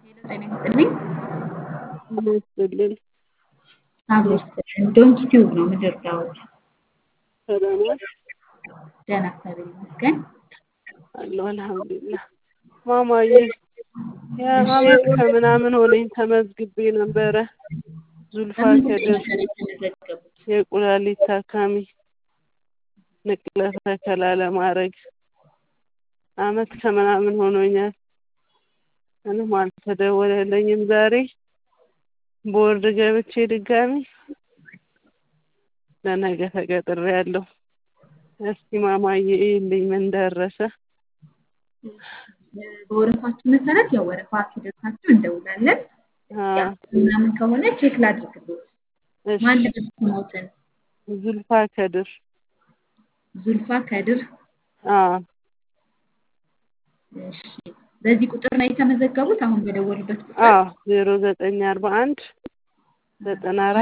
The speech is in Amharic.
ጤና ይስጥልኝ። ይመስልል አብሮ ይስጥልኝ። ዶንኪ ቲዩብ ነው የምደርዳውት። ሰላም ነሽ? ደህና እግዚአብሔር ይመስገን። አለሁ አልሐምዱሊላህ። ማማዬ የአመት ከምናምን ሆነኝ ተመዝግቤ ነበረ። ዙልፋ በምን ጉዳይ ከድር ነበር የተመዘገቡት? የኩላሊት ታካሚ ንቅለ ተከላ ለማድረግ አመት ከምናምን ሆኖኛል። ምንም አልተደወለልኝም። ዛሬ ቦርድ ገብቼ ድጋሚ ለነገ ተቀጥሬያለሁ። እስኪ ማማዬ ይልኝ ምን ደረሰ? በወረፋችሁ መሰረት ያው ወረፋ ሲደርሳችሁ እንደውላለን። ምናምን ከሆነ ቼክ ላድርግልዎት። ማን ልብስሞትን? ዙልፋ ከድር ዙልፋ ከድር። አዎ እሺ፣ በዚህ ቁጥር ነው የተመዘገቡት? አሁን በደወሉበት ቁጥር? አዎ 0941 94